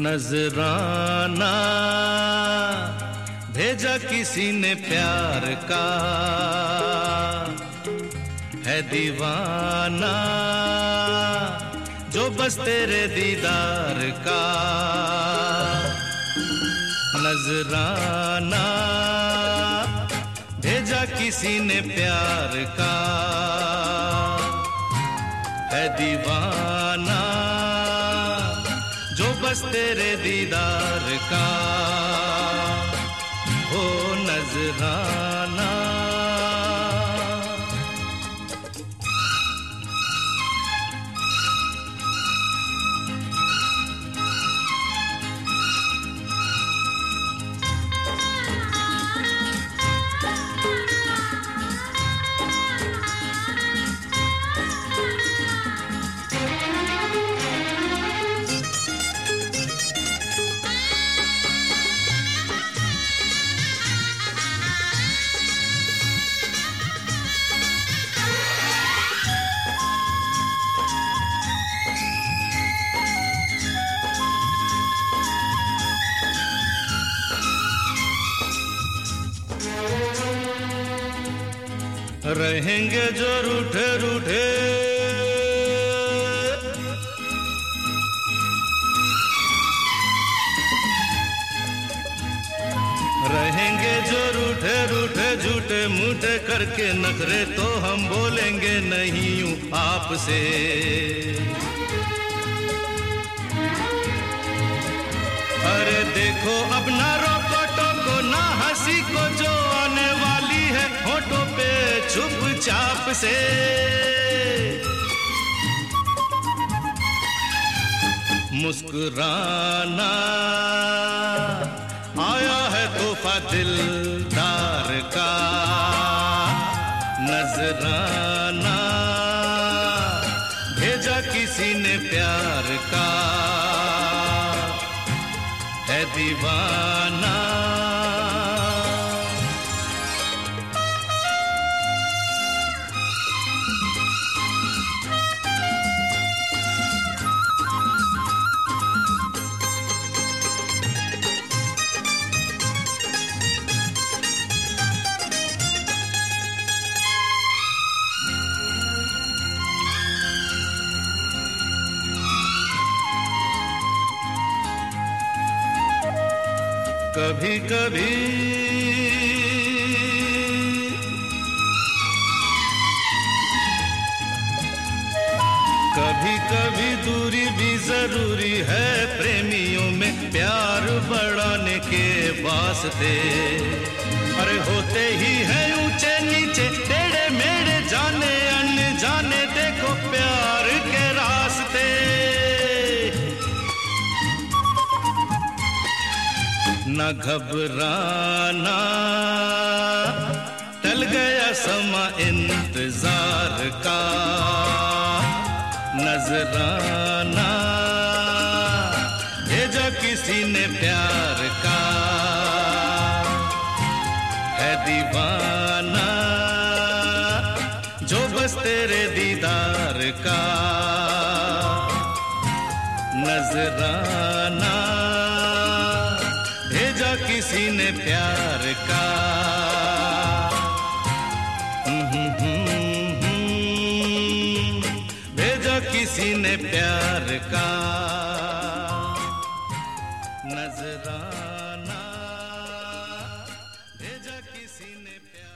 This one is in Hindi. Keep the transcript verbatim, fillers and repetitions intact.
नजराना भेजा किसी ने प्यार का, है दीवाना जो बस तेरे दीदार का। नजराना भेजा किसी ने प्यार का, है दीवाना जो बस तेरे दीदार का। हो नजराना रहेंगे जो रूठे रूठे, रहेंगे जो रूठे रूठे झूठे मूठे करके नखरे, तो हम बोलेंगे नहीं यूं आपसे। अरे देखो अब ना रोको टोको ना हंसी को, जो आने वाली है होठों पे चुपचाप से। मुस्कुराना आया है तोहफा दिलदार का। नजराना भेजा किसी ने प्यार का, है दीवाना कभी कभी कभी कभी दूरी भी जरूरी है प्रेमियों में, प्यार बढ़ाने के वास्ते। अरे होते ही है ऊंचे नीचे टेढ़े मेढ़े, जाने अनजाने देखो प्यार के रास्ते। न घबराना टल गया समा इंतजार का। नजराना भेजा किसी ने प्यार का, है दीवाना जो बस तेरे दीदार का। नजराना भेजा किसी ने प्यार का। भेजा किसी ने प्यार का। नजराना भेजा किसी ने प्यार